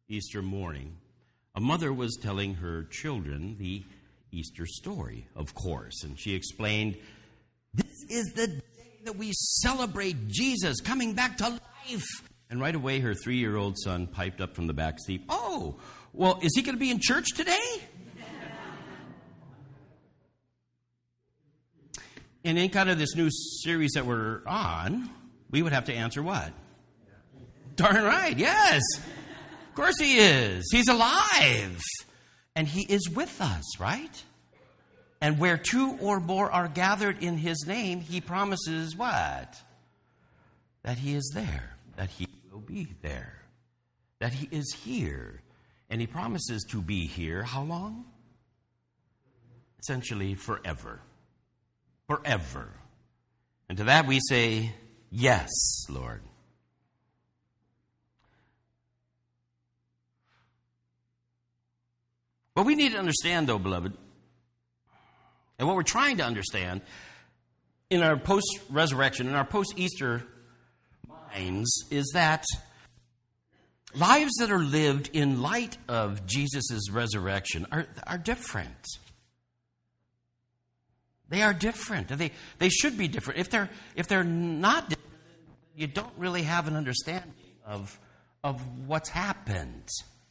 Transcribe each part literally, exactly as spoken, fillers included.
Easter morning, a mother was telling her children the Easter story, of course, and she explained, "This is the day that we celebrate Jesus coming back to life." And right away, her three-year-old son piped up from the back seat, "Oh, well, is he going to be in church today?" And in kind of this new series that we're on, we would have to answer what? Darn right, yes. Of course he is. He's alive. And he is with us, right? And where two or more are gathered in his name, he promises what? That he is there. That he will be there. That he is here. And he promises to be here how long? Essentially forever. Forever. And to that we say, yes, Lord. What we need to understand, though, beloved, and what we're trying to understand in our post-resurrection, in our post-Easter minds, is that lives that are lived in light of Jesus' resurrection are, are different. They are different. They, they should be different. If they're, if they're not different, you don't really have an understanding of, of what's happened.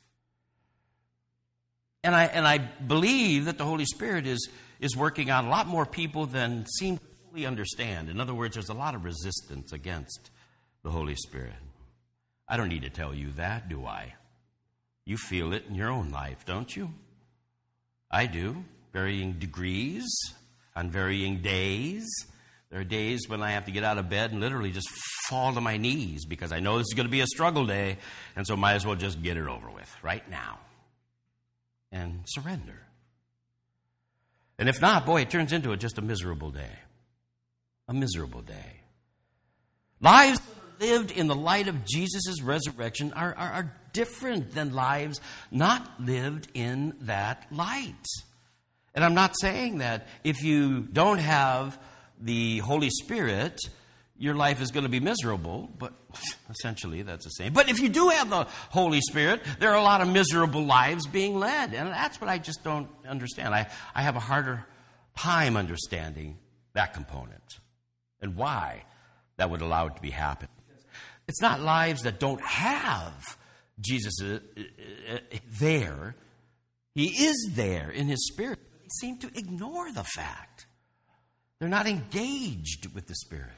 And I and I believe that the Holy Spirit is, is working on a lot more people than seem to fully understand. In other words, there's a lot of resistance against the Holy Spirit. I don't need to tell you that, do I? You feel it in your own life, don't you? I do, varying degrees, on varying days. There are days when I have to get out of bed and literally just fall to my knees because I know this is going to be a struggle day, and so might as well just get it over with right now and surrender. And if not, boy, it turns into a, just a miserable day. A miserable day. Lives lived in the light of Jesus' resurrection are, are, are different than lives not lived in that light. And I'm not saying that if you don't have the Holy Spirit, your life is going to be miserable, but essentially that's the same. But if you do have the Holy Spirit, there are a lot of miserable lives being led. And that's what I just don't understand. I, I have a harder time understanding that component and why that would allow it to be happen. It's not lives that don't have Jesus there. He is there in his Spirit. They seem to ignore the fact. They're not engaged with the Spirit.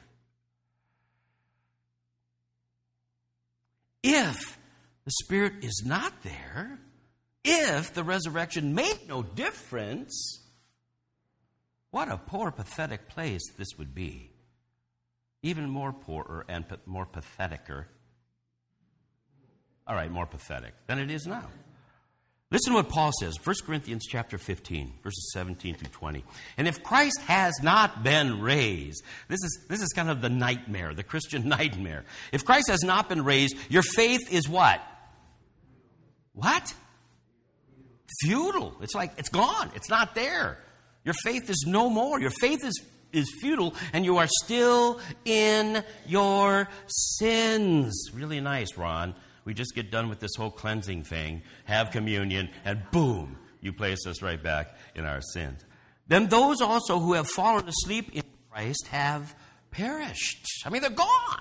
If the Spirit is not there, if the resurrection made no difference, what a poor, pathetic place this would be. Even more poorer and more patheticer. All right, more pathetic than it is now. Listen to what Paul says, First Corinthians chapter fifteen, verses seventeen through twenty. And if Christ has not been raised, this is, this is kind of the nightmare, the Christian nightmare. If Christ has not been raised, your faith is what? What? Futile. It's like, it's gone. It's not there. Your faith is no more. Your faith is, is futile, and you are still in your sins. Really nice, Ron. We just get done with this whole cleansing thing, have communion, and boom, you place us right back in our sins. Then those also who have fallen asleep in Christ have perished. I mean, they're gone.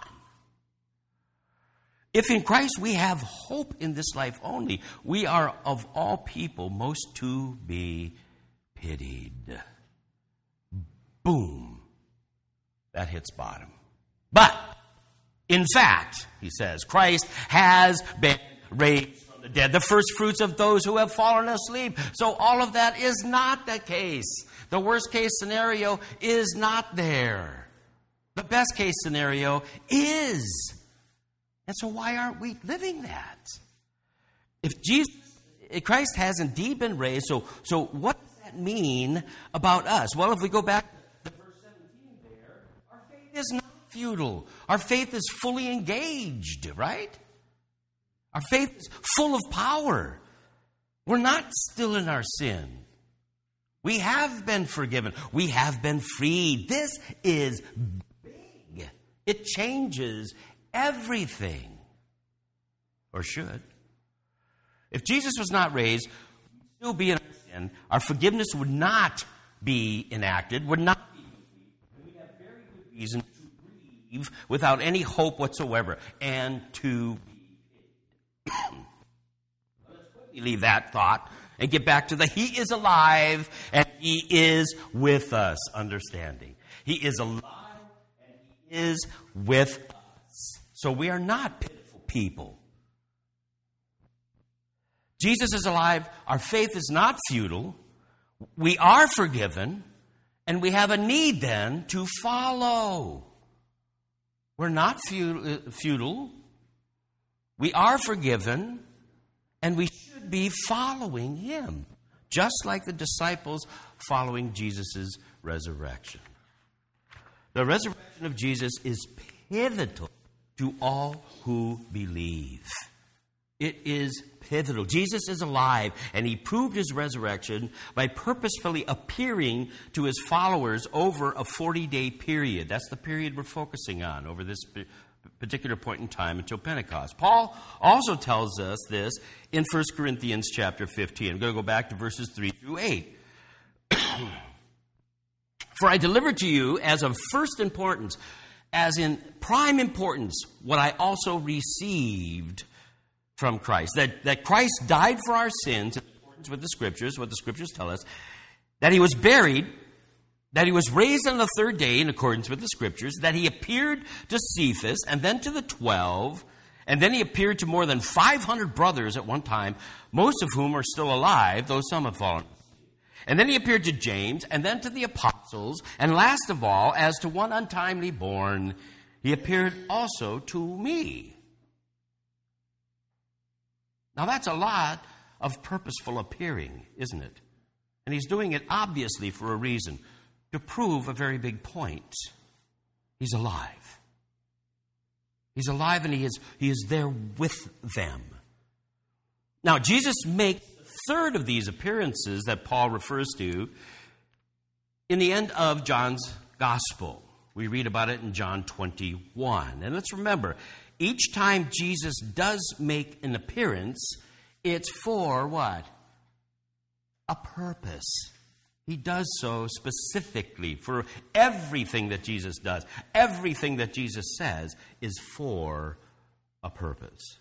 If in Christ we have hope in this life only, we are of all people most to be pitied. Boom. That hits bottom. But in fact, he says, Christ has been raised from the dead, the first fruits of those who have fallen asleep. So all of that is not the case. The worst case scenario is not there. The best case scenario is. And so why aren't we living that? If Jesus, if Christ has indeed been raised, so, so what does that mean about us? Well, if we go back to verse seventeen there, our faith is not futile. Our faith is fully engaged, right? Our faith is full of power. We're not still in our sin. We have been forgiven. We have been freed. This is big. It changes everything. Or should. If Jesus was not raised, we'd still be in our sin. Our forgiveness would not be enacted, would not be complete. And we have very good reason to grieve without any hope whatsoever, and to be Let's quickly leave that thought and get back to the He is alive and He is with us understanding. He is alive and He is with us. So we are not pitiful people. Jesus is alive. Our faith is not futile. We are forgiven. And we have a need then to follow. We're not futile. We are forgiven. And we should be following Him. Just like the disciples following Jesus' resurrection. The resurrection of Jesus is pivotal to all who believe. It is pivotal. Jesus is alive, and He proved His resurrection by purposefully appearing to His followers over a forty-day period. That's the period we're focusing on over this particular point in time until Pentecost. Paul also tells us this in First Corinthians chapter fifteen. I'm going to go back to verses three through eight. For I delivered to you as of first importance, as in prime importance, what I also received from Christ. That, that Christ died for our sins in accordance with the Scriptures, what the Scriptures tell us. That He was buried, that He was raised on the third day in accordance with the Scriptures, that He appeared to Cephas and then to the twelve, and then He appeared to more than five hundred brothers at one time, most of whom are still alive, though some have fallen. And then He appeared to James, and then to the apostles, and last of all, as to one untimely born, He appeared also to me. Now that's a lot of purposeful appearing, isn't it? And He's doing it obviously for a reason, to prove a very big point. He's alive. He's alive and he is, he is there with them. Now Jesus makes the third of these appearances that Paul refers to in the end of John's Gospel. We read about it in John twenty-one. And let's remember, each time Jesus does make an appearance, it's for what? A purpose. He does so specifically for everything that Jesus does. Everything that Jesus says is for a purpose.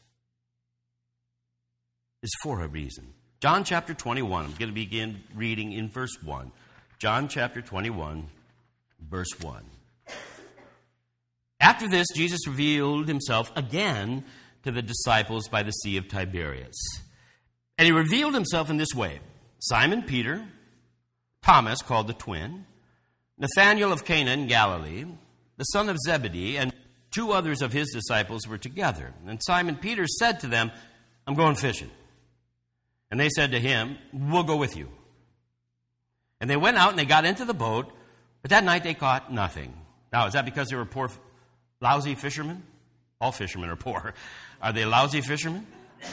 Is for a reason. John chapter twenty-one. I'm going to begin reading in verse one. John chapter twenty-one, verse one. After this, Jesus revealed Himself again to the disciples by the Sea of Tiberias. And He revealed Himself in this way. Simon Peter, Thomas, called the twin, Nathanael of Cana in Galilee, the son of Zebedee, and two others of his disciples were together. And Simon Peter said to them, I'm going fishing. And they said to him, we'll go with you. And they went out and they got into the boat, but that night they caught nothing. Now, is that because they were poor, lousy fishermen? All fishermen are poor. Are they lousy fishermen?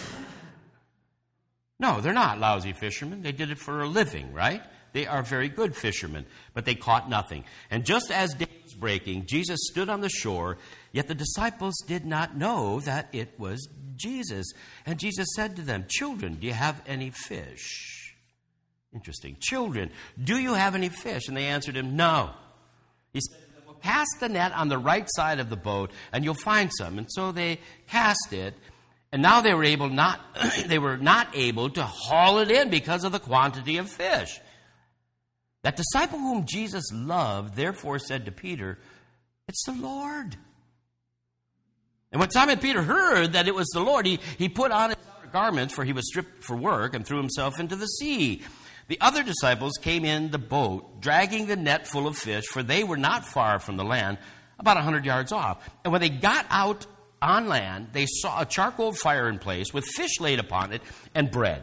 No, they're not lousy fishermen. They did it for a living, right? They are very good fishermen, but they caught nothing. And just as day was breaking, Jesus stood on the shore, yet the disciples did not know that it was Jesus. And Jesus said to them, children, do you have any fish? Interesting. Children, do you have any fish? And they answered Him, no. He said, well, cast the net on the right side of the boat, and you'll find some. And so they cast it. And now they were able not they were not able to haul it in because of the quantity of fish. That disciple whom Jesus loved therefore said to Peter, it's the Lord. And when Simon Peter heard that it was the Lord, he, he put on his outer garments, for he was stripped for work, and threw himself into the sea. The other disciples came in the boat, dragging the net full of fish, for they were not far from the land, about a hundred yards off. And when they got out on land, they saw a charcoal fire in place with fish laid upon it and bread.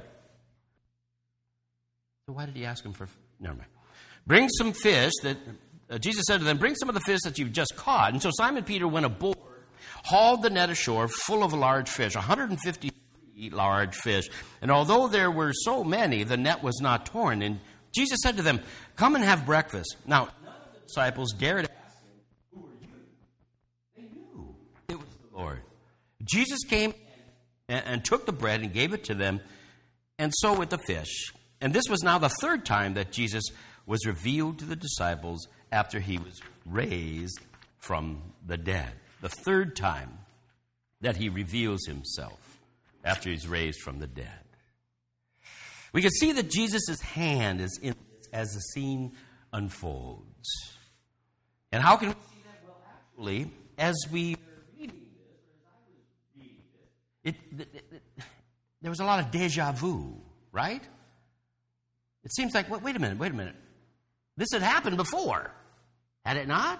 So why did he ask them for... Never mind. Bring some fish that... Uh, Jesus said to them, bring some of the fish that you've just caught. And so Simon Peter went aboard, hauled the net ashore full of large fish, one hundred fifty large fish. And although there were so many, the net was not torn. And Jesus said to them, come and have breakfast. Now, none of the disciples dared ask Him, who are you? They knew it was the Lord. Jesus came and, and took the bread and gave it to them, And so with the fish. And this was now the third time that Jesus was revealed to the disciples after he was raised from the dead. The third time that he reveals himself after he's raised from the dead. We can see that Jesus' hand is in as the scene unfolds. And how can we see that? Well, actually, as we were reading this, or as I was reading this, it, it, it, it, there was a lot of deja vu, right? It seems like, wait, wait a minute, wait a minute. This had happened before, had it not?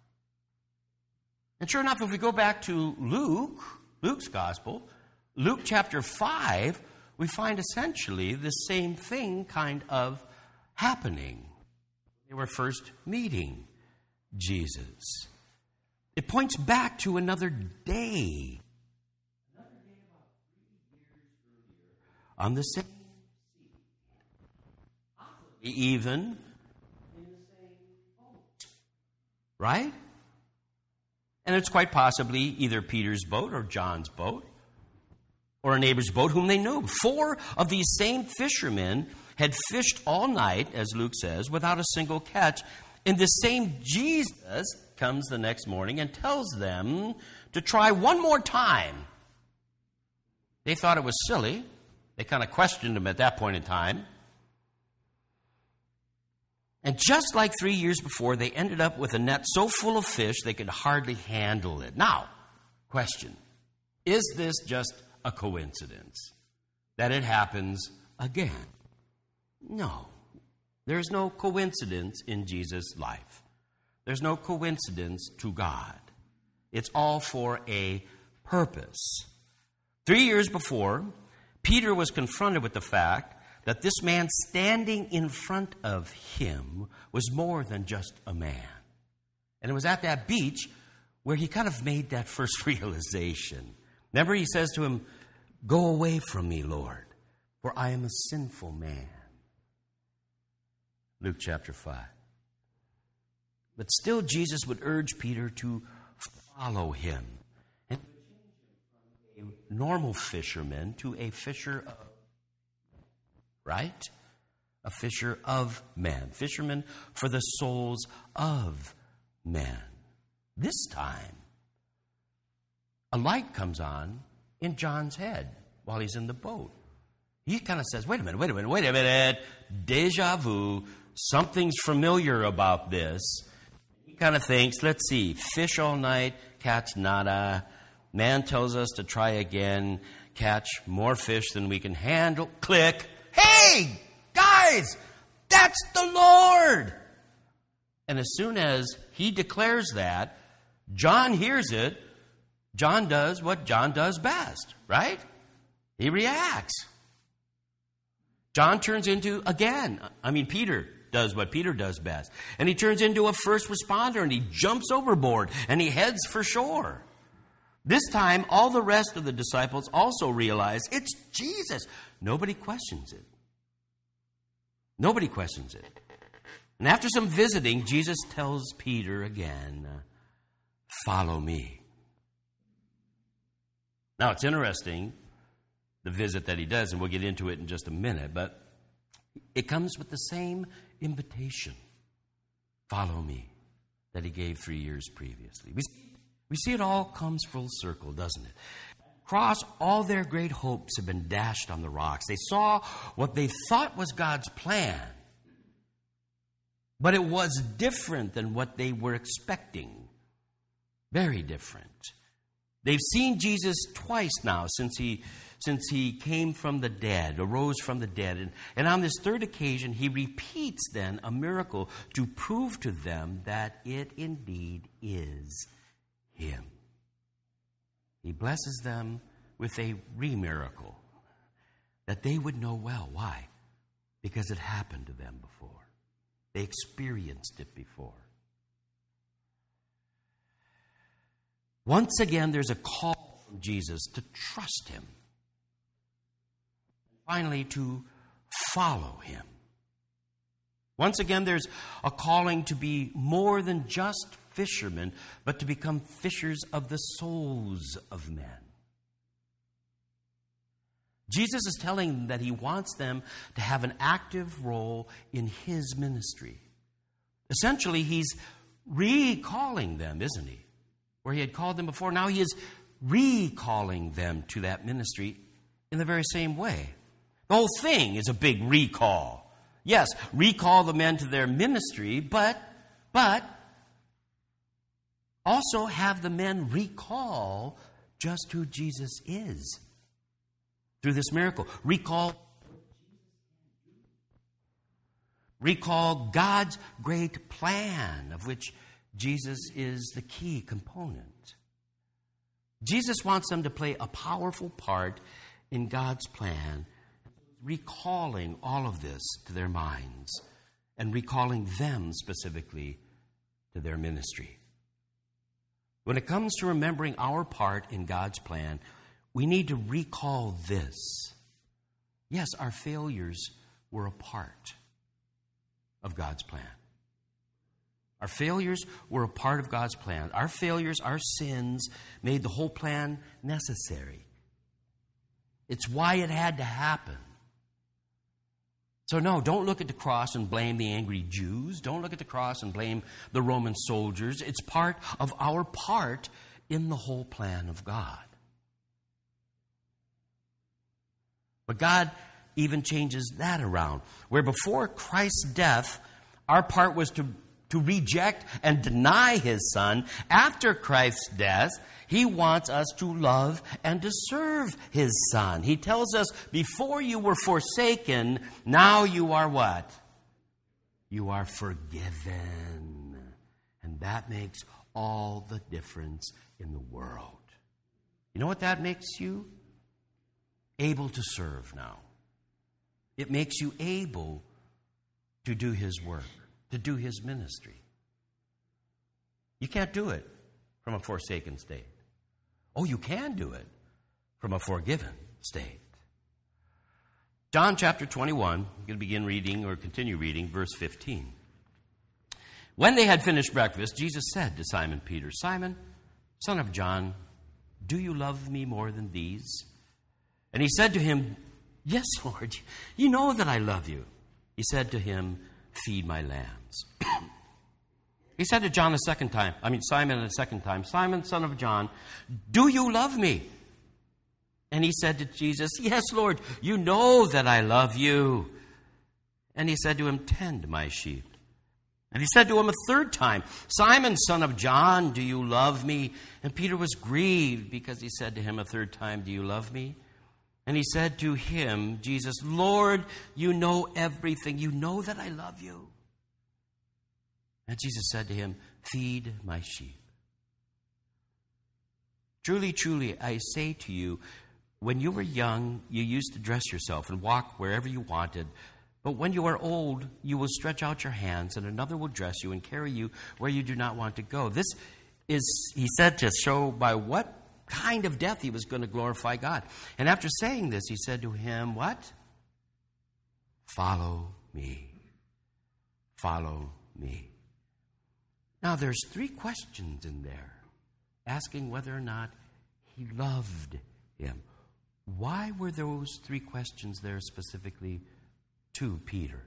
And sure enough, if we go back to Luke, Luke's gospel, Luke chapter five, we find essentially the same thing kind of happening. They were first meeting Jesus. It points back to another day. Another day about three years earlier on the same sea. Even in the same boat. Right? And it's quite possibly either Peter's boat or John's boat or a neighbor's boat whom they knew. Four of these same fishermen had fished all night, as Luke says, without a single catch. And the same Jesus comes the next morning and tells them to try one more time. They thought it was silly. They kind of questioned him at that point in time. And just like three years before, they ended up with a net so full of fish they could hardly handle it. Now, question, is this just a coincidence that it happens again? No. There's no coincidence in Jesus' life. There's no coincidence to God. It's all for a purpose. Three years before, Peter was confronted with the fact that this man standing in front of him was more than just a man. And it was at that beach where he kind of made that first realization. Remember, he says to him, "Go away from me, Lord, for I am a sinful man." Luke chapter five. But still, Jesus would urge Peter to follow him and change him from a normal fisherman to a fisher of, right? A fisher of men. Fisherman for the souls of men. This time, a light comes on in John's head while he's in the boat. He kind of says, wait a minute, wait a minute, wait a minute. Deja vu. Something's familiar about this. He kind of thinks, let's see, fish all night, catch nada. Man tells us to try again, catch more fish than we can handle. Click. Hey, guys, that's the Lord. And as soon as he declares that, John hears it. John does what John does best, right? He reacts. John turns into, again, I mean, Peter does what Peter does best. And he turns into a first responder, and he jumps overboard, and he heads for shore. This time, all the rest of the disciples also realize it's Jesus. Nobody questions it. Nobody questions it. And after some visiting, Jesus tells Peter again, follow me. Now, it's interesting, the visit that he does, and we'll get into it in just a minute, but it comes with the same invitation, follow me, that he gave three years previously. We, we see it all comes full circle, doesn't it? Across, all their great hopes have been dashed on the rocks. They saw what they thought was God's plan, but it was different than what they were expecting. Very different. They've seen Jesus twice now since he since he came from the dead, arose from the dead. And, and on this third occasion, he repeats then a miracle to prove to them that it indeed is him. He blesses them with a re-miracle that they would know well. Why? Because it happened to them before. They experienced it before. Once again, there's a call from Jesus to trust him. Finally, to follow him. Once again, there's a calling to be more than just fishermen, but to become fishers of the souls of men. Jesus is telling them that he wants them to have an active role in his ministry. Essentially, he's recalling them, isn't he? Where he had called them before, now he is recalling them to that ministry in the very same way. The whole thing is a big recall. Yes, recall the men to their ministry, but, but also have the men recall just who Jesus is through this miracle. Recall, recall God's great plan, of which Jesus is the key component. Jesus wants them to play a powerful part in God's plan, recalling all of this to their minds and recalling them specifically to their ministry. When it comes to remembering our part in God's plan, we need to recall this. Yes, our failures were a part of God's plan. Our failures were a part of God's plan. Our failures, our sins, made the whole plan necessary. It's why it had to happen. So no, don't look at the cross and blame the angry Jews. Don't look at the cross and blame the Roman soldiers. It's part of our part in the whole plan of God. But God even changes that around. Where before Christ's death, our part was to, to reject and deny his Son. After Christ's death, he wants us to love and to serve his Son. He tells us, before you were forsaken, now you are what? You are forgiven. And that makes all the difference in the world. You know what that makes you? Able to serve now. It makes you able to do his work, to do his ministry. You can't do it from a forsaken state. Oh, you can do it from a forgiven state. John chapter twenty-one, I'm going to begin reading or continue reading verse fifteen. When they had finished breakfast, Jesus said to Simon Peter, Simon, son of John, do you love me more than these? And he said to him, yes, Lord, you know that I love you. He said to him, feed my lambs. He said to John a second time, I mean Simon a second time, Simon, son of John, do you love me? And he said to Jesus, yes, Lord, you know that I love you. And he said to him, tend my sheep. And he said to him a third time, Simon, son of John, do you love me? And Peter was grieved because he said to him a third time, do you love me? And he said to him, Jesus, Lord, you know everything. You know that I love you. And Jesus said to him, feed my sheep. Truly, truly, I say to you, when you were young, you used to dress yourself and walk wherever you wanted. But when you are old, you will stretch out your hands, and another will dress you and carry you where you do not want to go. This is, he said, to show by what kind of death he was going to glorify God. And after saying this, he said to him, what? Follow me. Follow me. Now, there's three questions in there, asking whether or not he loved him. Why were those three questions there specifically to Peter?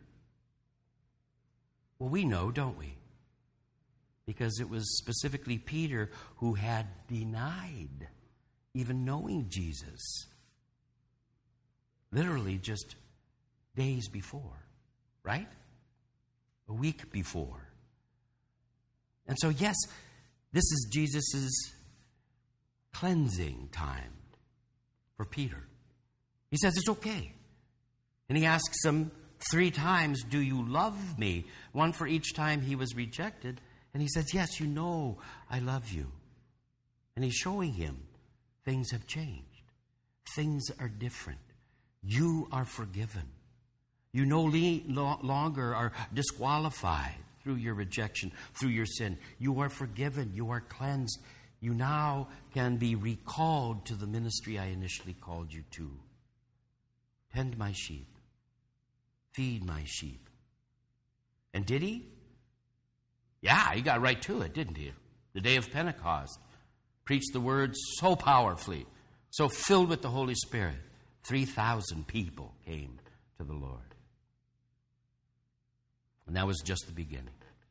Well, we know, don't we? Because it was specifically Peter who had denied even knowing Jesus. Literally just days before, right? A week before. And so, yes, this is Jesus' cleansing time for Peter. He says it's okay. And he asks him three times, do you love me? One for each time he was rejected. And he says, yes, you know I love you. And he's showing him things have changed. Things are different. You are forgiven. You no le- longer are disqualified through your rejection, through your sin. You are forgiven. You are cleansed. You now can be recalled to the ministry I initially called you to. Tend my sheep. Feed my sheep. And did he? Yeah, he got right to it, didn't he? The day of Pentecost. Preached the word so powerfully, so filled with the Holy Spirit. three thousand people came to the Lord. And that was just the beginning.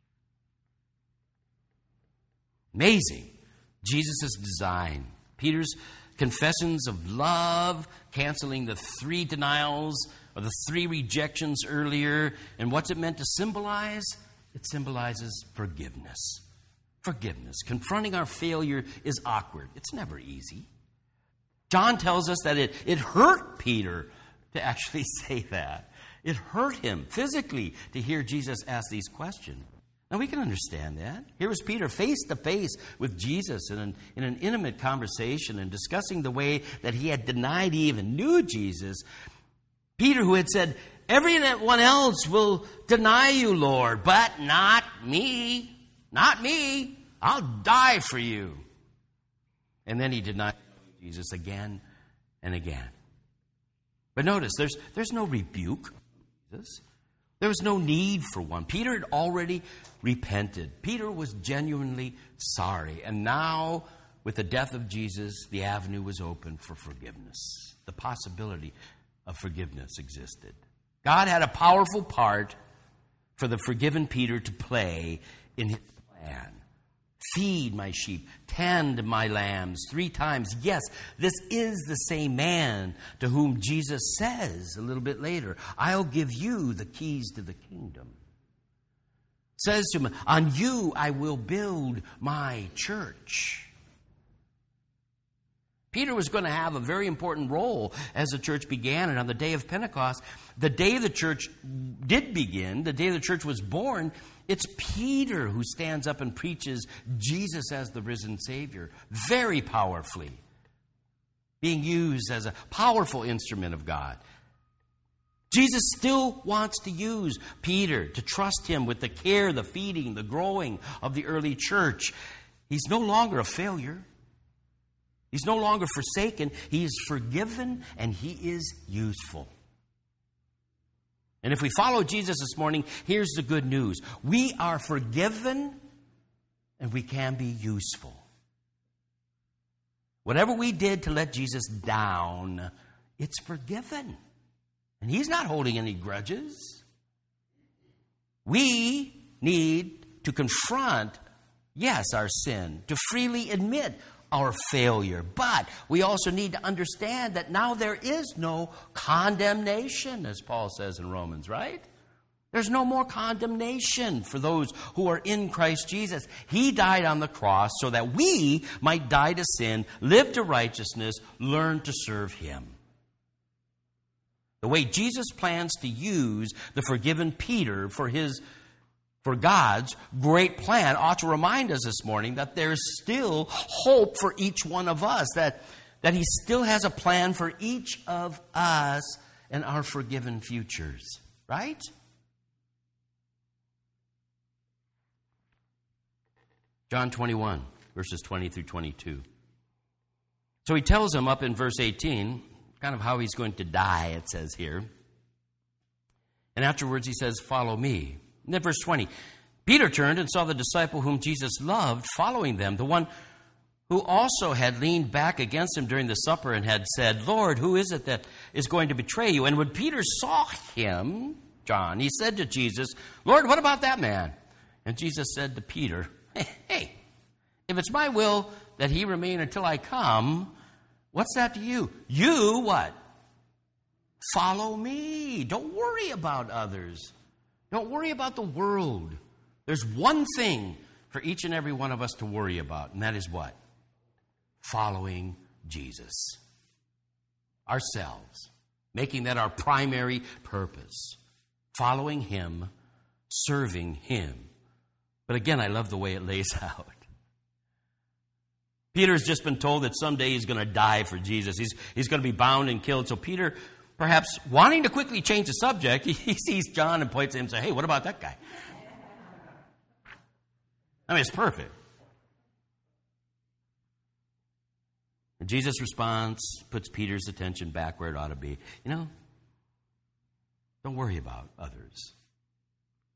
Amazing. Jesus' design. Peter's confessions of love, canceling the three denials or the three rejections earlier. And what's it meant to symbolize? It symbolizes forgiveness. Forgiveness. Confronting our failure is awkward. It's never easy. John tells us that it, it hurt Peter to actually say that. It hurt him physically to hear Jesus ask these questions. Now, we can understand that. Here was Peter face to face with Jesus in an, in an intimate conversation and discussing the way that he had denied he even knew Jesus. Peter, who had said, everyone else will deny you, Lord, but not me. Not me. I'll die for you. And then he denied Jesus again and again. But notice, there's, there's no rebuke. There was no need for one. Peter had already repented. Peter was genuinely sorry. And now, with the death of Jesus, the avenue was open for forgiveness. The possibility of forgiveness existed. God had a powerful part for the forgiven Peter to play in his plan. Feed my sheep, tend my lambs three times. Yes, this is the same man to whom Jesus says a little bit later, I'll give you the keys to the kingdom. Says to him, on you I will build my church. Peter was going to have a very important role as the church began. And on the day of Pentecost, the day the church did begin, the day the church was born, it's Peter who stands up and preaches Jesus as the risen Savior, very powerfully, being used as a powerful instrument of God. Jesus still wants to use Peter to trust him with the care, the feeding, the growing of the early church. He's no longer a failure. He's no longer forsaken. He is forgiven and he is useful. And if we follow Jesus this morning, here's the good news. We are forgiven and we can be useful. Whatever we did to let Jesus down, it's forgiven. And he's not holding any grudges. We need to confront, yes, our sin, to freely admit our failure. But we also need to understand that now there is no condemnation, as Paul says in Romans, right? There's no more condemnation for those who are in Christ Jesus. He died on the cross so that we might die to sin, live to righteousness, learn to serve him. The way Jesus plans to use the forgiven Peter for his For God's great plan ought to remind us this morning that there's still hope for each one of us, that, that he still has a plan for each of us and our forgiven futures, right? John twenty-one, verses twenty through twenty-two. So he tells him up in verse eighteen, kind of how he's going to die, it says here. And afterwards he says, follow me. And then verse twenty, Peter turned and saw the disciple whom Jesus loved following them, the one who also had leaned back against him during the supper and had said, Lord, who is it that is going to betray you? And when Peter saw him, John, he said to Jesus, Lord, what about that man? And Jesus said to Peter, hey, hey, if it's my will that he remain until I come, what's that to you? You what? Follow me. Don't worry about others. Don't worry about the world. There's one thing for each and every one of us to worry about, and that is what? Following Jesus. Ourselves. Making that our primary purpose. Following him, serving him. But again, I love the way it lays out. Peter's just been told that someday he's going to die for Jesus. He's, he's going to be bound and killed. So Peter, perhaps wanting to quickly change the subject, he, he sees John and points at him and says, hey, what about that guy? I mean, it's perfect. And Jesus' response puts Peter's attention back where it ought to be. You know, don't worry about others.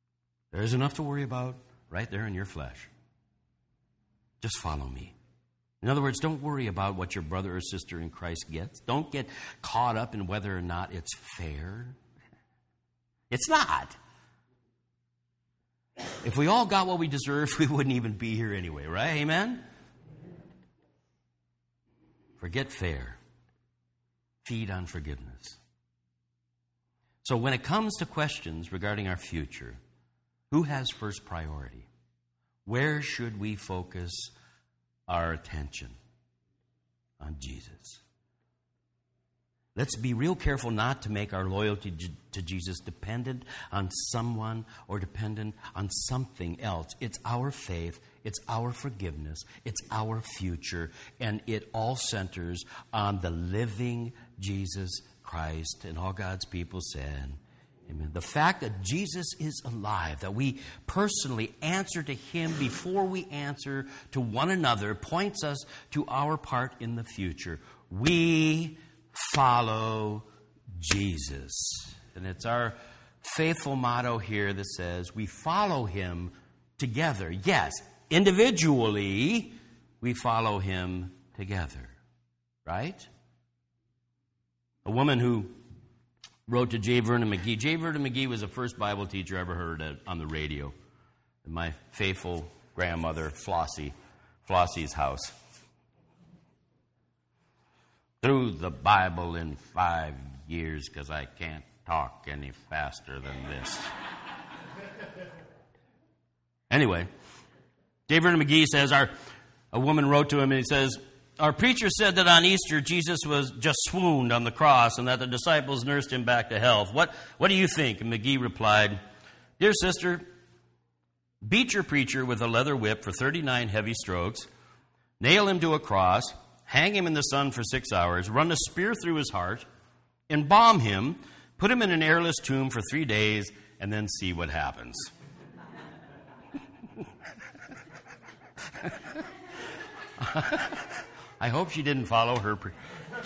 There is enough to worry about right there in your flesh. Just follow me. In other words, don't worry about what your brother or sister in Christ gets. Don't get caught up in whether or not it's fair. It's not. If we all got what we deserved, we wouldn't even be here anyway, right? Amen? Forget fair. Feed on forgiveness. So when it comes to questions regarding our future, who has first priority? Where should we focus our attention? On Jesus. Let's be real careful not to make our loyalty to Jesus dependent on someone or dependent on something else. It's our faith, it's our forgiveness, it's our future, and it all centers on the living Jesus Christ. And all God's people said, amen. The fact that Jesus is alive, that we personally answer to Him before we answer to one another, points us to our part in the future. We follow Jesus. And it's our faithful motto here that says we follow Him together. Yes, individually, we follow Him together. Right? A woman who wrote to J. Vernon McGee. J. Vernon McGee was the first Bible teacher I ever heard at, on the radio. In my faithful grandmother, Flossie, Flossie's house. Through the Bible in five years, because I can't talk any faster than this. Anyway, J. Vernon McGee says, our, a woman wrote to him and he says, our preacher said that on Easter, Jesus was just swooned on the cross and that the disciples nursed him back to health. What, what do you think? And McGee replied, dear sister, beat your preacher with a leather whip for thirty-nine heavy strokes, nail him to a cross, hang him in the sun for six hours, run a spear through his heart, embalm him, put him in an airless tomb for three days, and then see what happens. I hope she didn't follow her. Pre-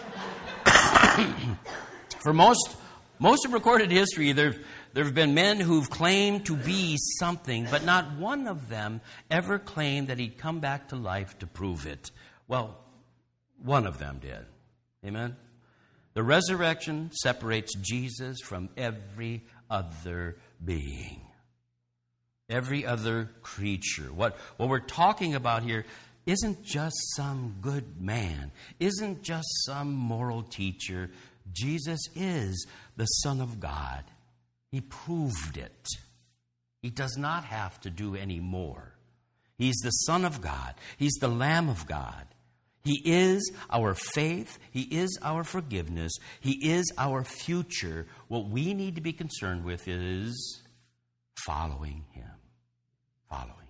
For most most of recorded history, there there have been men who've claimed to be something, but not one of them ever claimed that he'd come back to life to prove it. Well, one of them did. Amen? The resurrection separates Jesus from every other being, every other creature. What, what we're talking about here isn't just some good man, isn't just some moral teacher. Jesus is the Son of God. He proved it. He does not have to do any more. He's the Son of God. He's the Lamb of God. He is our faith. He is our forgiveness. He is our future. What we need to be concerned with is following Him. Following Him.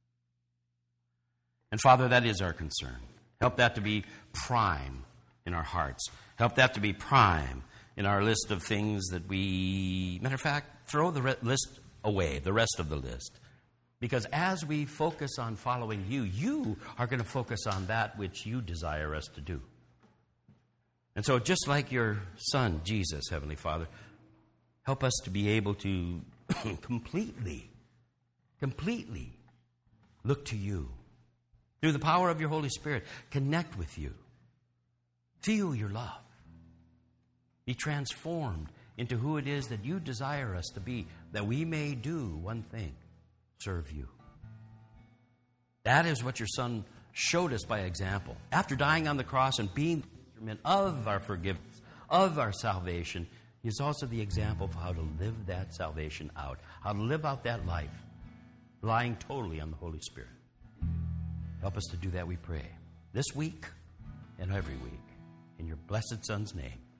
And Father, that is our concern. Help that to be prime in our hearts. Help that to be prime in our list of things that we, matter of fact, throw the re- list away, the rest of the list. Because as we focus on following You, You are going to focus on that which You desire us to do. And so just like Your Son, Jesus, Heavenly Father, help us to be able to completely, completely look to You. Through the power of Your Holy Spirit, connect with You. Feel Your love. Be transformed into who it is that You desire us to be, that we may do one thing, serve You. That is what Your Son showed us by example. After dying on the cross and being the instrument of our forgiveness, of our salvation, He is also the example of how to live that salvation out, how to live out that life, relying totally on the Holy Spirit. Help us to do that, we pray, this week and every week. In Your blessed Son's name.